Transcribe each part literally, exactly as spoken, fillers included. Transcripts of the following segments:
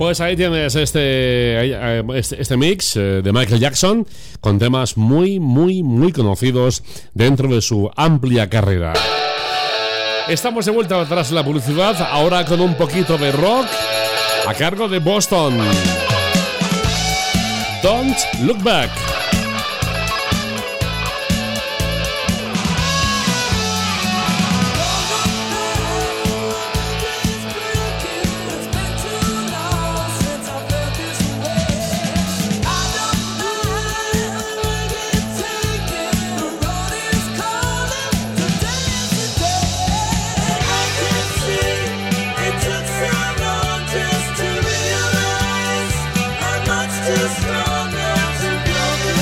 Pues ahí tienes este, este, este mix de Michael Jackson con temas muy, muy, muy conocidos dentro de su amplia carrera. Estamos de vuelta tras la publicidad, ahora con un poquito de rock a cargo de Boston. Don't Look Back. Just strong enough to blow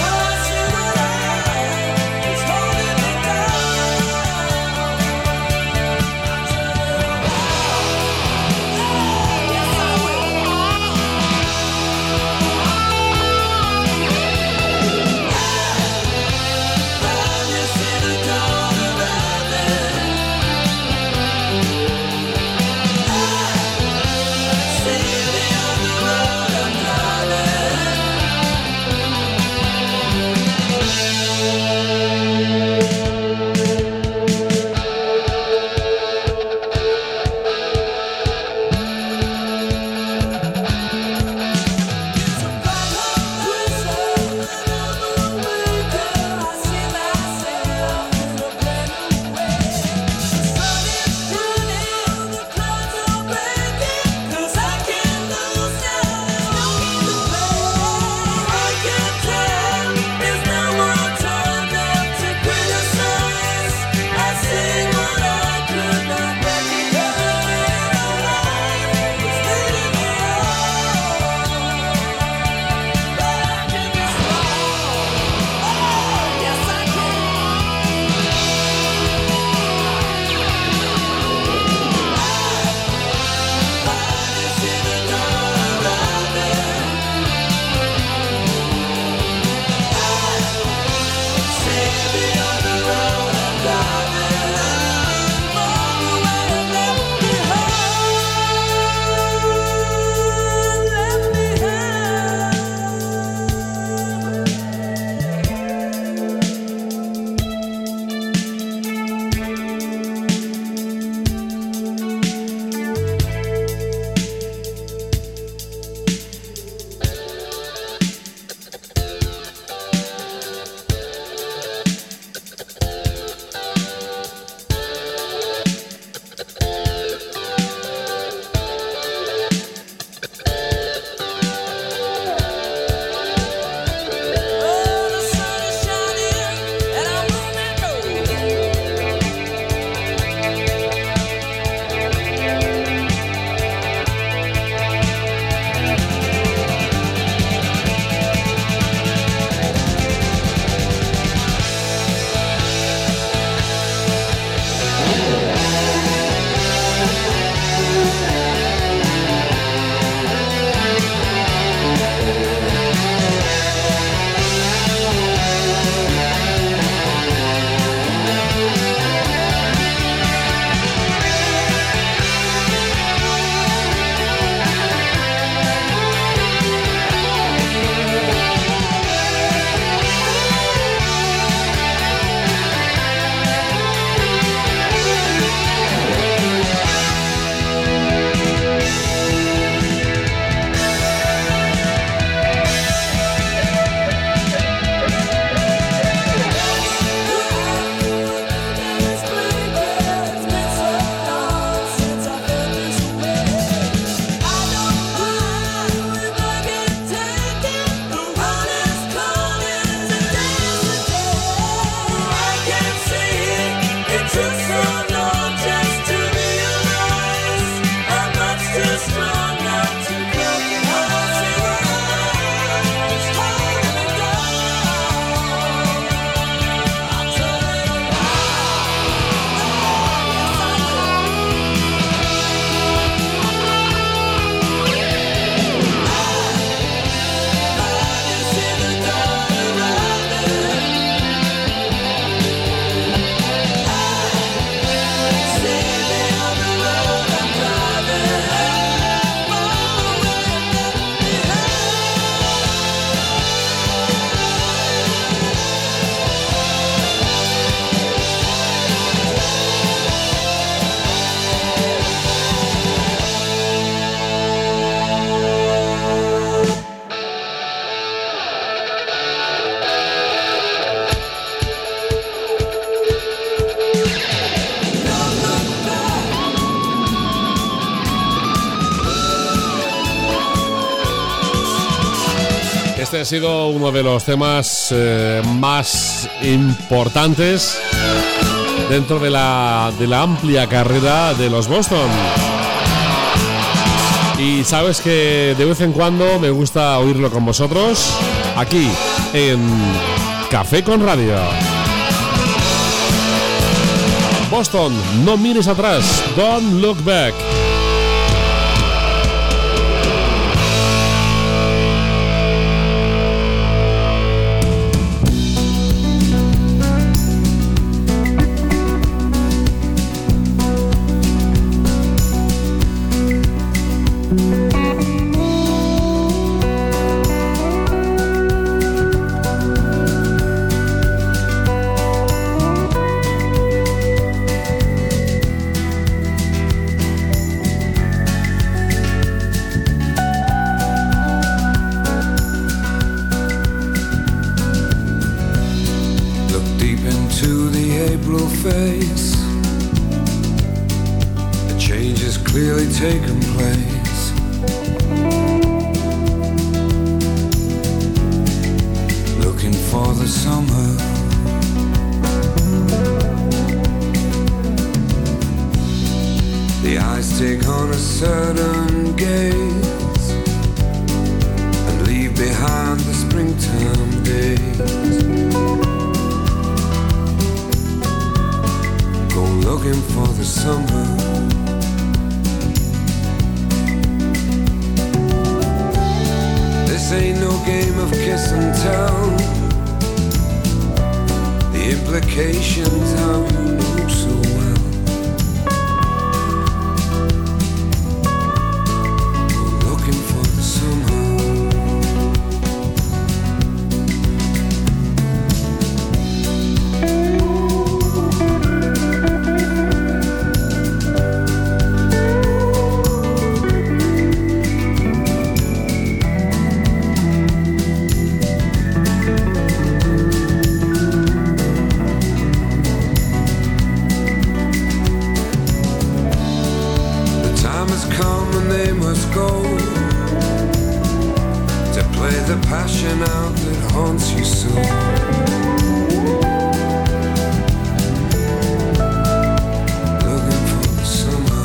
Este ha sido uno de los temas eh, más importantes dentro de la, de la amplia carrera de los Boston. Y sabes que de vez en cuando me gusta oírlo con vosotros aquí en Café con Radio. Boston, no mires atrás. Don't look back. Taken place. Looking for the summer. The eyes take on a certain gaze and leave behind the springtime days. Go looking for the summer. This ain't no game of kiss and tell. The implications how you know so well. We're looking for the summer. The passion out that haunts you so. Looking for the summer.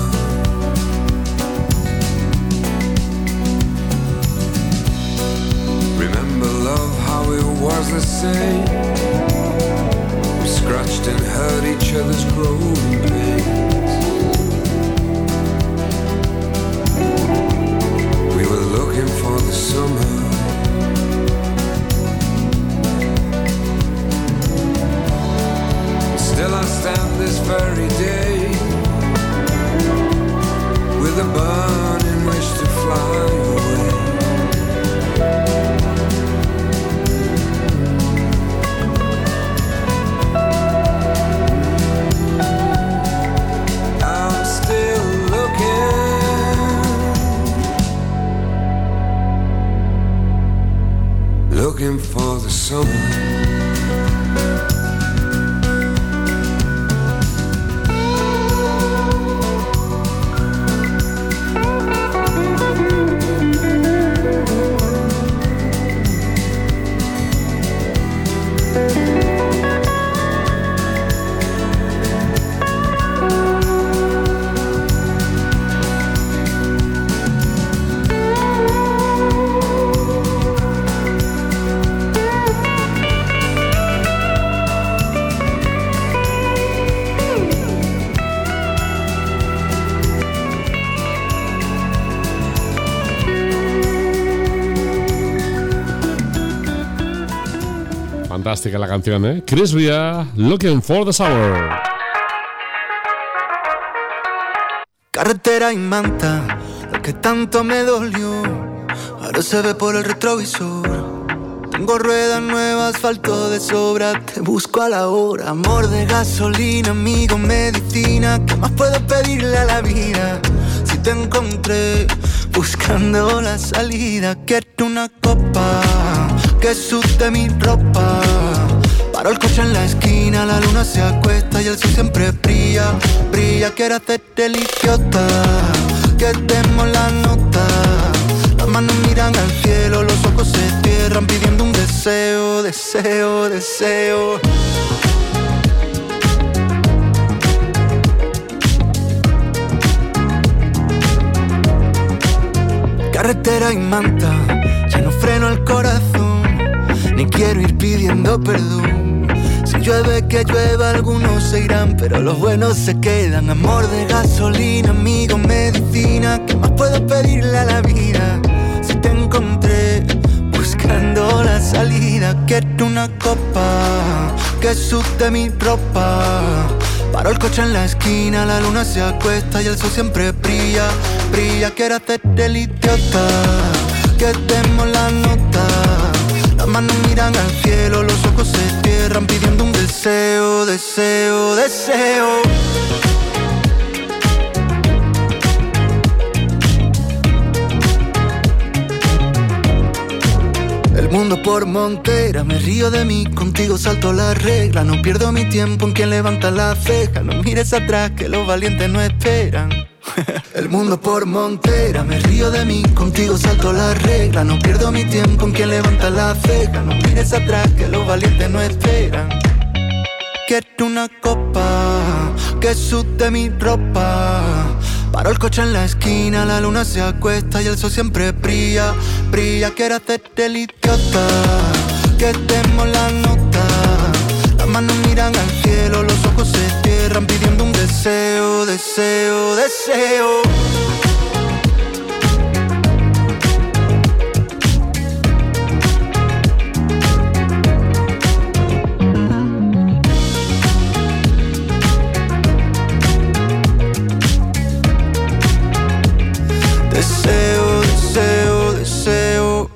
Remember love, how it was the same. We scratched and hurt each other's growing pains. We were looking for the summer. Still I stand this very day with a burning wish to fly away. I'm still looking, looking for the summer. Fantástica la canción, ¿eh? Chris Ria, Looking for the Summer. Carretera y manta, lo que tanto me dolió, ahora se ve por el retrovisor. Tengo ruedas nuevas, asfalto de sobra, te busco a la hora. Amor de gasolina, amigo, medicina, ¿qué más puedo pedirle a la vida? Si te encontré buscando la salida, quiero una copa que sude mi ropa. Paro el coche en la esquina, la luna se acuesta y el sol siempre brilla, brilla. Quiero hacerte el idiota, que demos la nota. La manos miran al cielo, los ojos se cierran pidiendo un deseo, deseo, deseo. Carretera y manta, ya no freno el corazón, ni quiero ir pidiendo perdón. Si llueve que llueva, algunos se irán, pero los buenos se quedan. Amor de gasolina, amigo, medicina, ¿qué más puedo pedirle a la vida? Si te encontré buscando la salida, quiero una copa que sude mi ropa. Paro el coche en la esquina, la luna se acuesta y el sol siempre brilla, brilla. Quiero hacer el idiota, que demos la nota. Las manos miran al cielo, los ojos se cierran pidiendo un deseo, deseo, deseo. El mundo por montera, me río de mí, contigo salto la regla. No pierdo mi tiempo en quien levanta la ceja. No mires atrás que los valientes no esperan. El mundo por montera, me río de mí, contigo salto la regla. No pierdo mi tiempo en quien levanta la ceja. No mires atrás que los valientes no esperan. Quiero una copa que sude mi ropa. Paro el coche en la esquina, la luna se acuesta y el sol siempre brilla, brilla. Quiero hacer el idiota, que demos la nota. Las manos miran al cielo, los ojos se cierran pidiendo un deseo, deseo, deseo. Deseo, deseo, deseo.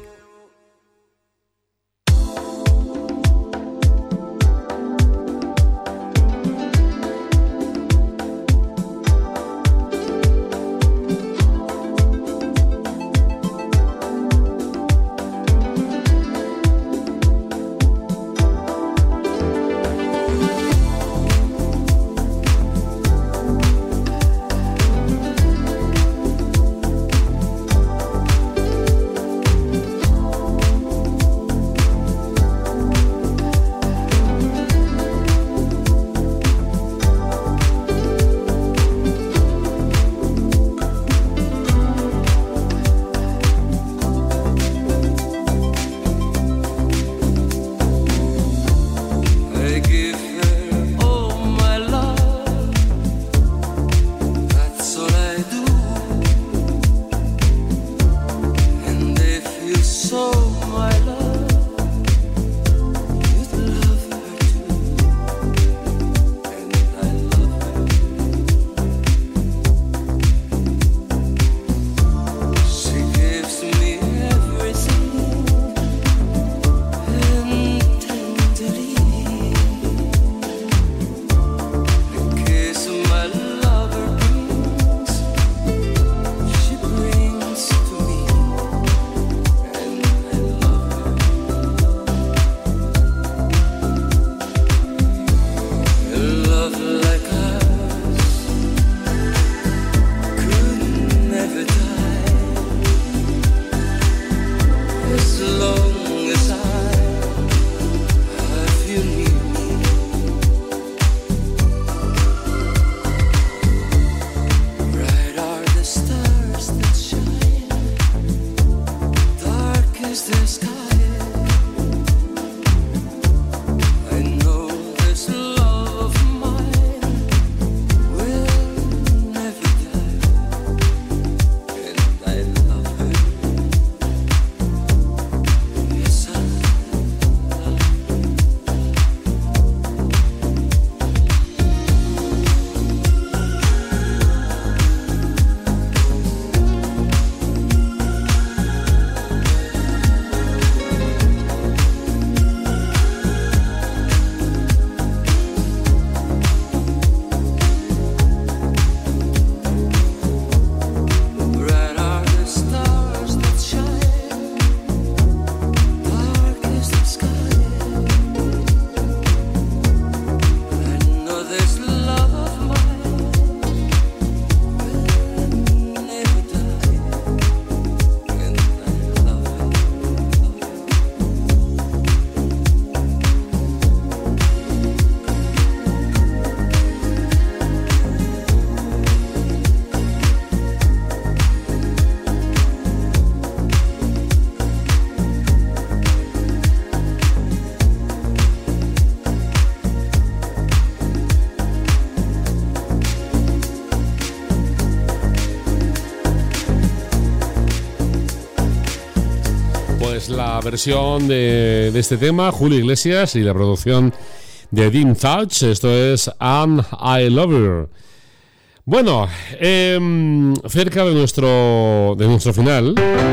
es la versión de, de este tema, Julio Iglesias, y la producción de Dean Fouch. Esto es And I Love Her. Bueno, eh, cerca de nuestro, de nuestro final,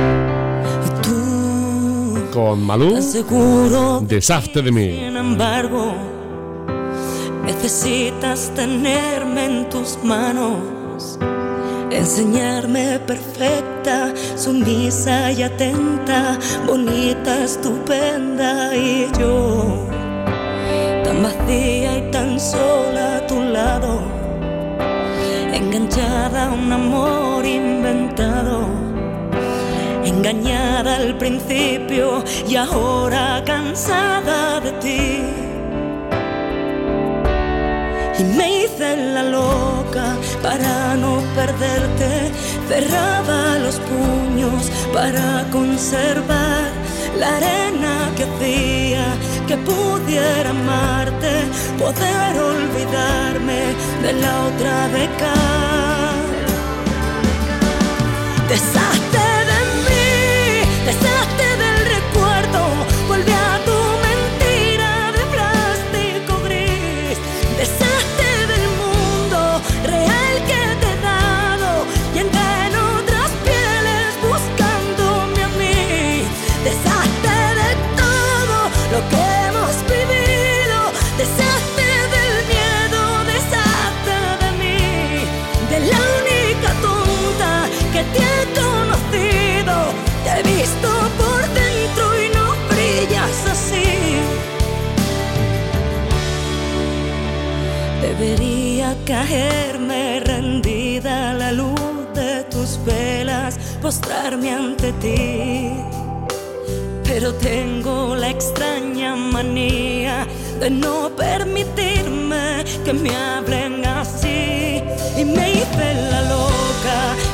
con Malú, Deshazte de mí. Sin embargo, necesitas tenerme en tus manos, enseñarme perfecta, sumisa y atenta, bonita, estupenda, y yo tan vacía y tan sola a tu lado, enganchada a un amor inventado, engañada al principio y ahora cansada de ti. Y me hice la loca para no perderte, cerraba los puños para conservar la arena que hacía que pudiera amarte, poder olvidarme de la otra beca. Deshazte de mí, deshazte del recuerdo, vuelve a tu mentira de plástico gris, deshazte del mundo real que te he dado y entra en otras pieles buscándome a mí. Deshazte de todo lo que hemos vivido, deshazte del miedo, deshazte de mí, de la única tonta que te he conocido. Te he visto por dentro y no brillas así. Debería caerme rendida a la luz de tus velas, postrarme ante ti, pero tengo la extraña manía de no permitirme que me hablen así. Y me hice la loca